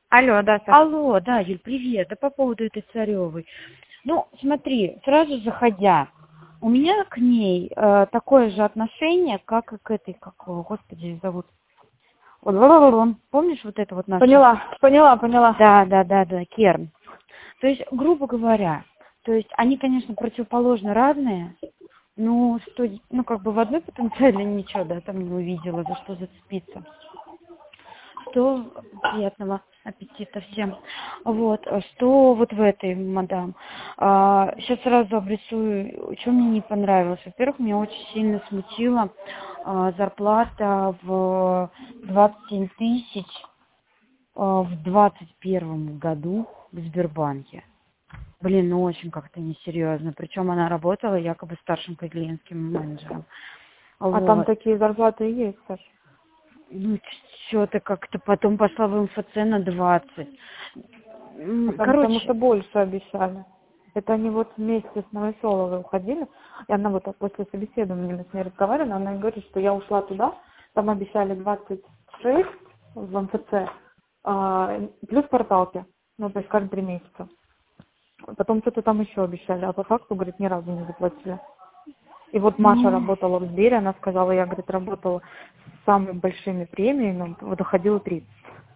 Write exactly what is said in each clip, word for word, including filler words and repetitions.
Алло, да, Саш. Алло, да, Юль, привет. Да по поводу этой Царевой. Ну, смотри, сразу заходя, у меня к ней э, такое же отношение, как и к этой, как, о, господи, её зовут. Ла-ла-ла-ла. Помнишь вот это вот наше? Поняла, поняла, поняла. Да, да, да, да, Керн. То есть, грубо говоря, то есть они, конечно, противоположно разные, но что, ну, как бы в одной потенциале ничего, да, там не увидела, за что зацепиться. Что приятного аппетита всем. Вот, что вот в этой, мадам. А, сейчас сразу обрисую, что мне не понравилось. Во-первых, меня очень сильно смутила а, зарплата в двадцать семь тысяч а, в двадцать первом году в Сбербанке. Блин, ну очень как-то несерьезно. Причем она работала якобы старшим клиентским менеджером. А Вот. там такие зарплаты и есть, Саш. Ну, что-то как-то потом пошла в МФЦ на двадцать. М, Там, потому Короче, что больше обещали. Это они вот вместе с Новоселовой уходили, и она вот так после собеседования мы с ней разговаривали, она говорит, что я ушла туда, там обещали двадцать шесть в МФЦ, а, плюс порталки, ну, то есть каждые три месяца. Потом что-то там еще обещали, а по факту, говорит, ни разу не заплатили. И вот Маша ну, работала в Сбере, она сказала, я, говорит, работала с самыми большими премиями, вот доходила тридцать.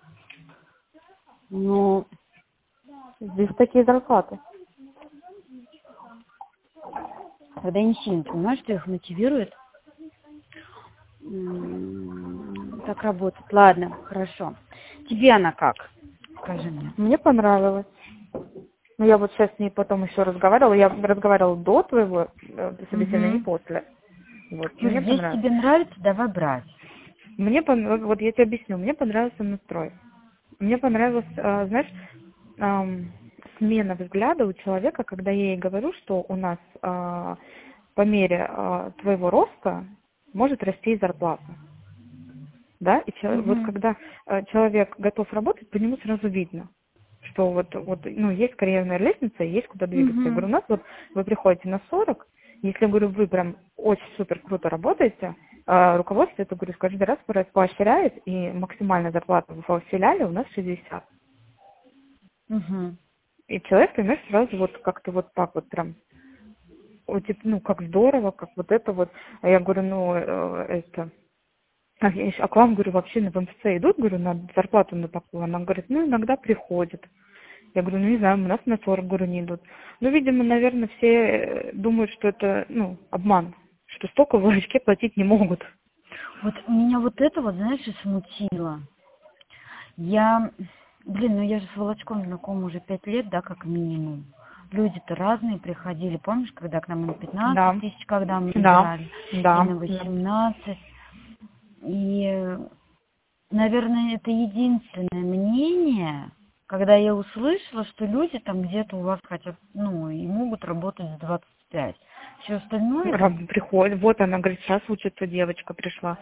ну, Здесь такие зарплаты. когда я не сильно понимаю, что их мотивирует м, так работать. Ладно, хорошо. Тебе она как? Скажи мне. Мне понравилось. Ну, я вот сейчас с ней потом еще разговаривала. Я разговаривала до твоего э, собеседования и Угу. после. Вот, Юль, мне здесь понравилось. тебе нравится, давай брать. Мне пон- вот я тебе объясню, мне понравился настрой. Мне понравилась, э, знаешь, ам, смена взгляда у человека, когда я ей говорю, что у нас э, по мере э, твоего роста может расти и зарплата. Да, и чел- вот Угу. когда э, человек готов работать, по нему сразу видно, что вот, вот, ну, есть карьерная лестница, и есть куда двигаться. Я Угу. говорю, у нас вот вы приходите на сорок, если, говорю, вы прям очень супер круто работаете, э, руководство, это, говорю, каждый раз по- поощряет, и максимальная зарплата в филиале у нас шестьдесят. Угу. И человек, понимаешь, сразу вот как-то вот так вот прям, вот, типа, ну, как здорово, как вот это вот. А я говорю, ну, э, это... А, я ещё- а к вам, говорю, вообще на МФЦ идут, говорю, на зарплату на такую? Она говорит, ну, иногда приходят. Я говорю, ну, не знаю, у нас на сорок, говорю, не идут. Ну, видимо, наверное, все э, думают, что это, ну, обман, что столько в очке платить не могут. Вот меня вот это вот, знаешь, и смутило. Я, блин, ну я же с Волочком знакома уже пять лет, да, как минимум. Люди-то разные приходили. Помнишь, когда к нам и на пятнадцать Да, тысяч, когда мы да, набирали, и да, на да. восемнадцать. И, наверное, это единственное мнение, когда я услышала, что люди там где-то у вас хотят, ну, и могут работать с двадцать пять. Все остальное, как, Раб приходит, вот она говорит, сейчас учится девочка пришла.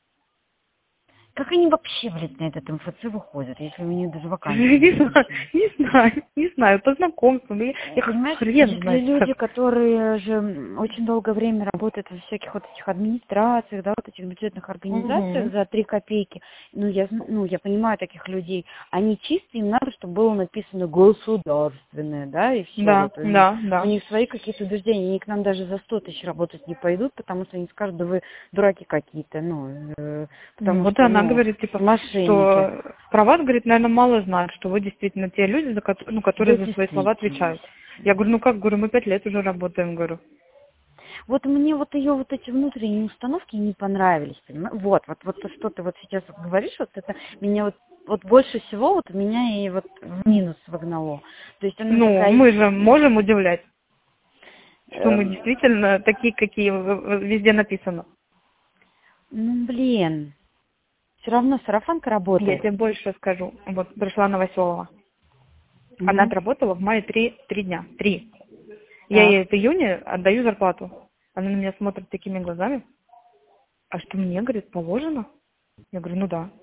как они вообще, блядь, на этот МФЦ выходят, если у них даже вакансии не Не знаю, включены? не знаю, не знаю, по знакомствам, я, я Понимаешь, хрен если знает люди, как. которые же м, очень долгое время работают во всяких вот этих администрациях, да, вот этих бюджетных организациях Угу. за три копейки, ну я, зн- ну, я понимаю таких людей, они чисто, им надо, чтобы было написано государственное, да, и все, Да, вот у них, да, у да. них свои какие-то убеждения, они к нам даже за сто тысяч работать не пойдут, потому что они скажут, да вы дураки какие-то, ну, э, Ну, потому вот и что, она ну, говорит, типа, мошенники. что про вас, говорит, наверное, мало знают, что вы действительно те люди, за кото- ну, Да, которые за свои слова действительно. отвечают. Я говорю, ну как, говорю, мы пять лет уже работаем, говорю. Вот мне вот ее вот эти внутренние установки не понравились, понимаешь? Вот, вот, вот то, что ты вот сейчас вот говоришь, вот это меня вот, вот больше всего вот меня и вот в минус вогнало. То есть она Ну, такая, мы же можем удивлять, что мы эм, действительно такие, какие в- в- везде написано. ну блин, все равно сарафанка Я работает. тебе больше скажу. Вот пришла Новоселова. Она Угу. отработала в мае три, три дня. Три. Я Так. ей в июне отдаю зарплату. Она на меня смотрит такими глазами. А что мне, говорит, положено? Я говорю, ну да.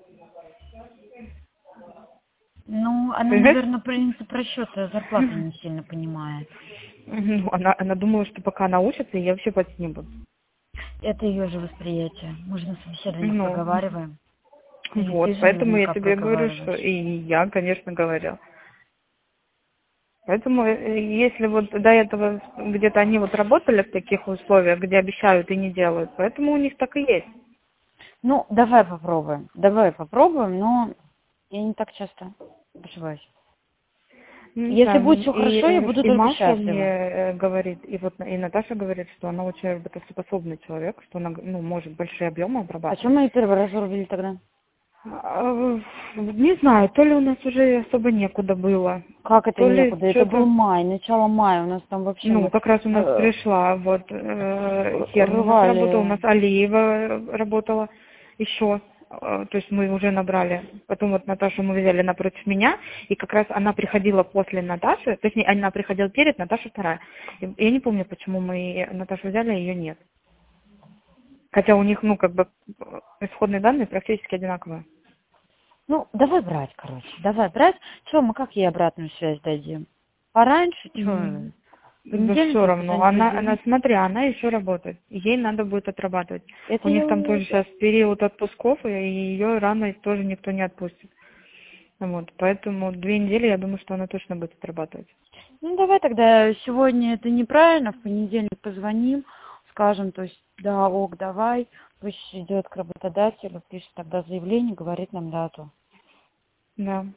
Ну, она, Понимаешь? наверное, принцип расчета зарплаты не сильно понимает. Ну, она, она думала, что пока она учится, я вообще платить не буду. Это ее же восприятие. Мы же на собеседованиях Ну, проговариваем. Или Вот, ты же поэтому я наверняка тебе говорю, что проговариваешь. и я, конечно, говорила. Поэтому, э, если вот до этого где-то они вот работали в таких условиях, где обещают и не делают, поэтому у них так и есть. Ну, давай попробуем. Давай попробуем, но я не так часто ошибаюсь. Не Если знаю, будет ну, все и, хорошо, я э, буду и только Маша мне счастлива. э, говорит, и вот и Наташа говорит, что она очень работоспособный человек, что она ну, может большие объемы А обрабатывать. чем мы первый раз рубили тогда? А, Не знаю, то ли у нас уже особо некуда было, Как это то ли некуда? Это был что-то, май, начало мая. У нас там вообще ну, мы как раз у нас э, пришла, вот, э, Херн у нас работал, у рвали. нас Алиева работала еще, э, то есть мы уже набрали, потом вот Наташу мы взяли напротив меня, и как раз она приходила после Наташи, точнее, она приходила перед, Наташа вторая. И я не помню, почему мы Наташу взяли, а ее нет. Хотя у них, ну, как бы, исходные данные практически одинаковые. Ну, давай брать, короче. Давай брать. Че, мы как ей обратную связь дадим? Пораньше, что? М, Да Понедельник все ей равно. куда-нибудь Она, она, заявить? смотри, она еще работает. Ей надо будет отрабатывать. Это У них я там тоже увижу. сейчас период отпусков, и ее рано тоже никто не отпустит. Вот, поэтому две недели, я думаю, что она точно будет отрабатывать. Ну, давай тогда сегодня это неправильно, в понедельник позвоним, скажем, то есть, да, ок, давай, пусть идет к работодателю, пишет тогда заявление, говорит нам дату. Да.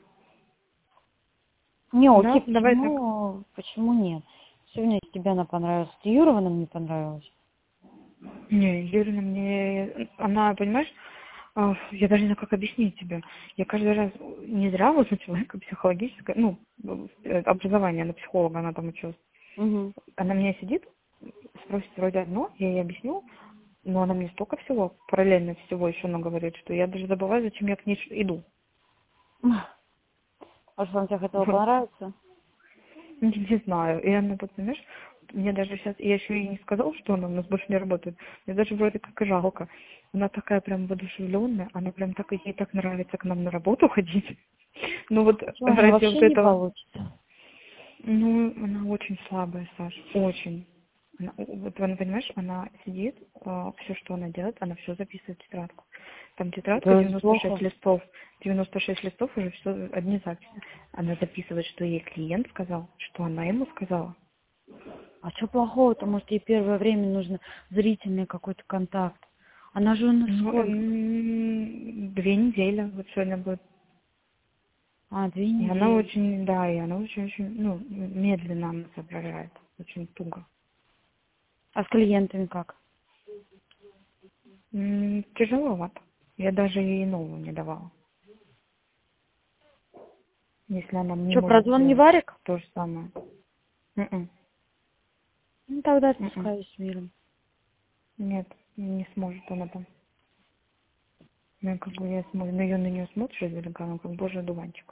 Не, окей, Да, давай так. почему, почему нет? Сегодня тебе она понравилась, ты Юрова нам не понравилась. Не, Юрина мне, она, понимаешь, а, я даже не знаю, как объяснить тебе. Я каждый раз не зря вот у человека психологическое, ну, э, образование на психолога, она там училась. Угу. Она меня сидит, спросит вроде одно, я ей объясню, но она мне столько всего, параллельно всего еще она говорит, что я даже забываю, зачем я к ней ш- иду. Может, вам тебе хотела Вот. понравиться? Не, не знаю. И она, вот, понимаешь, мне даже сейчас, я еще и не сказала, что она у нас больше не работает. Мне даже вроде как и жалко. Она такая прям воодушевленная, она прям так, ей так нравится к нам на работу ходить. Ну вот Что, у нее ради вообще вот не этого, получится? ну, она очень слабая, Саш, очень. Она, вот она, понимаешь, она сидит, все, что она делает, она все записывает в тетрадку. Там тетрадка Это девяносто шесть плохо. листов. девяносто шесть листов уже все одни записи. Она записывает, что ей клиент сказал, что она ему сказала. А что плохого-то? Может, ей первое время нужно зрительный какой-то контакт. Она же у нас Ну, сколько? м, две недели вот сегодня будет. А, две И она недели. очень, да, и она очень-очень, ну, медленно она соображает, очень туго. А с клиентами как? М, Тяжеловато. Я даже ей новую не давала. Если она не Что, может прозвон не сделать варик? то же самое. М-м, Ну, тогда м-м. отпускаюсь с миром. Нет, не сможет она там. Ну, как бы я смотрю, на ее на нее смотришь издалека, она как божий дуванчик.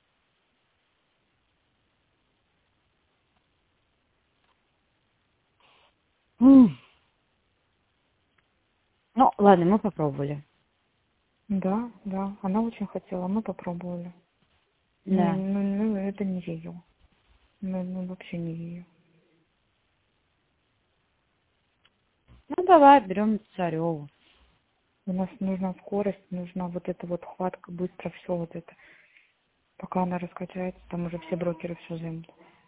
М. Ну, ладно, мы попробовали. Да, да, она очень хотела, мы попробовали. Ну, Да. ну, ну это не ее. Ну, ну, вообще не ее. Ну, давай, берем Цареву. У нас нужна скорость, нужна вот эта вот хватка, быстро все вот это. Пока она раскачается, там уже все брокеры все займут.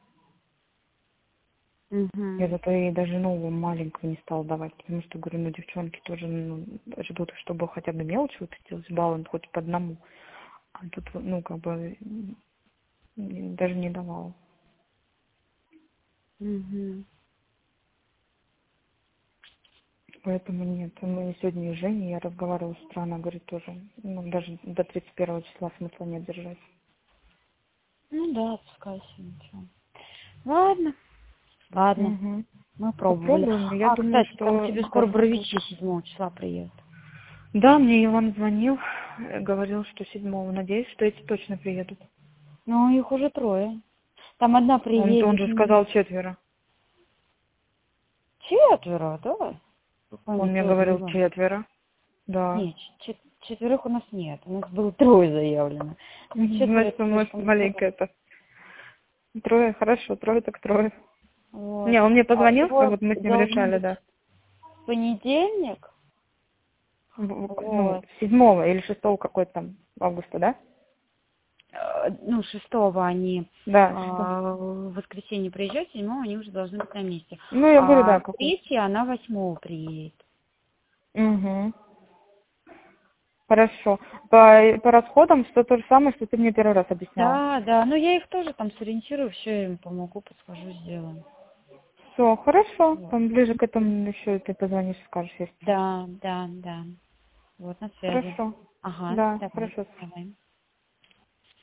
Я Угу. зато ей даже новую маленькую не стала давать, потому что, говорю, ну, девчонки тоже ну, ждут, чтобы хотя бы мелочь выпустилась, баллон хоть по одному. А тут, ну, как бы, м, даже не давала. Угу. Поэтому нет. Мы сегодня и Женя, я разговаривала с утра, она говорит тоже, ну, даже до тридцать первого числа смысла нет держать. Ну да, отпускайся, ничего. Ладно, ладно, Угу. мы пробовали. Попробуем. Я А, думаю, кстати, там к что тебе скоро должно бровичи получиться. седьмого числа приедут. Да, мне Иван звонил, э, говорил, что седьмого. Надеюсь, что эти точно приедут. Ну, их уже трое. Там одна Он, он приедет. же м, сказал четверо. Четверо, да? Он Какой мне тоже говорил Иван. четверо. Да. Нет, чет- четверых у нас нет. У нас было трое заявлено. Ну, четверо Значит, это может, слишком много. маленькая это. Трое, хорошо, трое так трое. Вот. Не, он мне А, позвонил, двое вот мы с ним должны решали, быть да. в понедельник, В- в- Ну, Вот. седьмого или шестого какой-то там августа, да? Э, Ну, шестого они Да, шестого. а, в воскресенье приезжают, седьмого они уже должны быть на месте. Ну, я говорю, А да, в какой. третье она восьмого приедет. Угу. Хорошо. По, по расходам все то же самое, что ты мне первый раз объясняла. Да, да, ну я их тоже там сориентирую, все им помогу, подскажу, сделаю. Все, хорошо. Вот. Там ближе к этому еще ты позвонишь, скажешь, если что. Да, да, да. Вот, на связи. Хорошо. Ага, Да, давай, хорошо. давай.